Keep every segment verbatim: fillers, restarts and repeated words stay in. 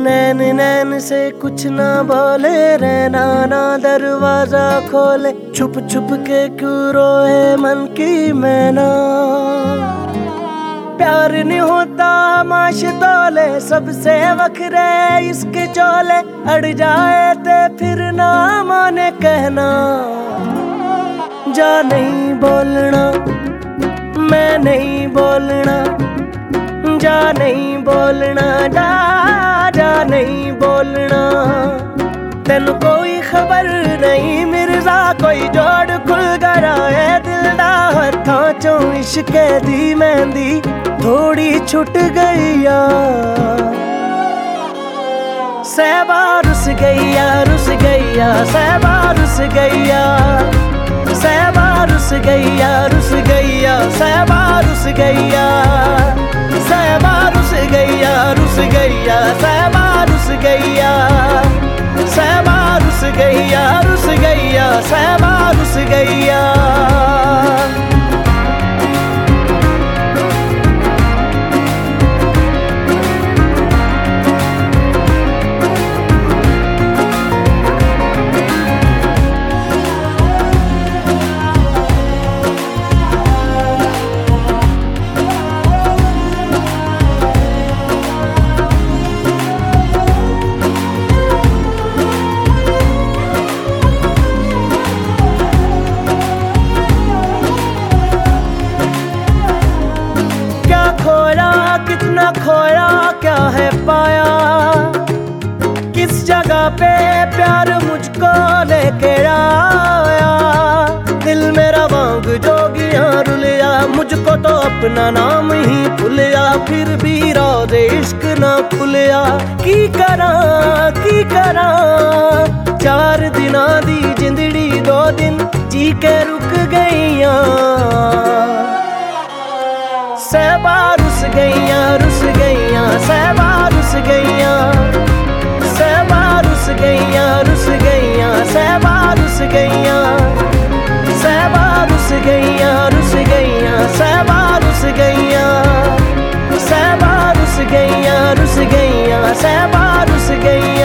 नैन नैन से कुछ ना बोले, रहना ना दरवाजा खोले, छुप छुप के क्यों रोए मन की मैना। प्यार नहीं होता माश तोले, सबसे वखरे इसके चोले, अड़ जाए ते फिर ना माने कहना। जा नहीं बोलना, मैं नहीं बोलना, जा नहीं बोलना, जा जा नहीं बोलना। तेन कोई खबर नहीं मिर्जा, कोई जोड़ खुल गया है दिल दा, हथां चों इश्क दी मेहंदी थोड़ी छुट गई या। सहबा रुस गईया रुस गईया, सहबा रुस गईया, सहबा रुस गईया रुस गईया, सहबा रुस गईया, सहबा रुस गईया रुस गईया, सहबा रुस गईया, सहबा रुस गईया रुस गईया, सहबा रुस गईया। कितना खोया क्या है पाया, किस जगह पे प्यार मुझको लेके आया। दिल मेरा वांग जोगिया रुलिया, मुझको तो अपना नाम ही भूलिया, फिर भी रोज़े इश्क ना खुलिया। की करा की करा चार दिना दी जिंदड़ी दो दिन जी के रुक गईया। सहबा रुस गईया रुस गईया, सहबा रुस गईया, सहबा रुस गईया रुस गईया, सहबा रुस गईया, सहबा रुस गईया रुस गईया, सहबा रुस गईया, सहबा रुस गईया रुस गईया, सहबा रुस गईया।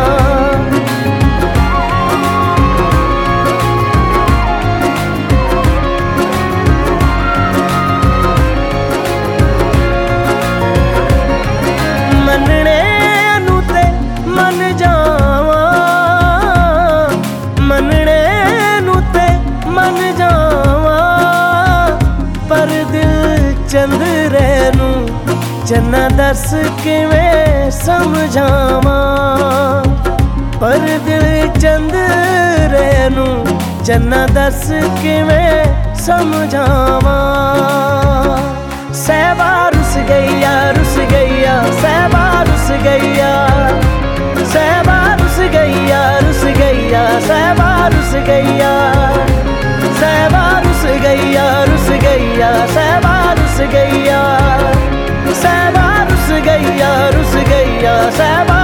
चंद्रे नू जन्ना दस किवें समझावां, पर दिल चंद्रे नू जन्ना दस किवें समझावां। सहबा रुस गईया रुस गईया, सहबा रुस गईया, सहबा रुस गईया रुस गईया, सहबा रुस गईया, सहबा रुस गईया रुस गईया, सहबा रुस गईया, सहबा रुस गईया रुस गईया, सहबा